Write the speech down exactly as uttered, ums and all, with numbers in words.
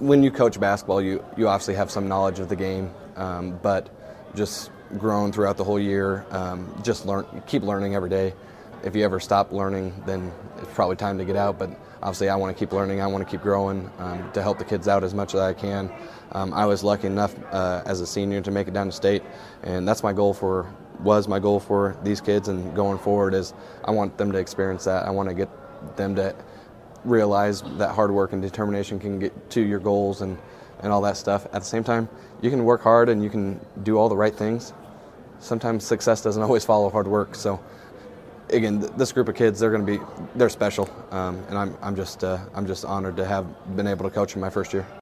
when you coach basketball, you, you obviously have some knowledge of the game, um, but just grown throughout the whole year, um, just learn, keep learning every day. If you ever stop learning, then it's probably time to get out, but obviously I want to keep learning, I want to keep growing um, to help the kids out as much as I can. Um, I was lucky enough uh, as a senior to make it down to state, and that's my goal for, was my goal for these kids, and going forward is I want them to experience that. I want to get them to realize that hard work and determination can get to your goals and, and all that stuff. At the same time, you can work hard and you can do all the right things. Sometimes success doesn't always follow hard work, so again, this group of kids, they're going to be, they're special, um, and I'm, I'm just, uh, I'm just honored to have been able to coach them my first year.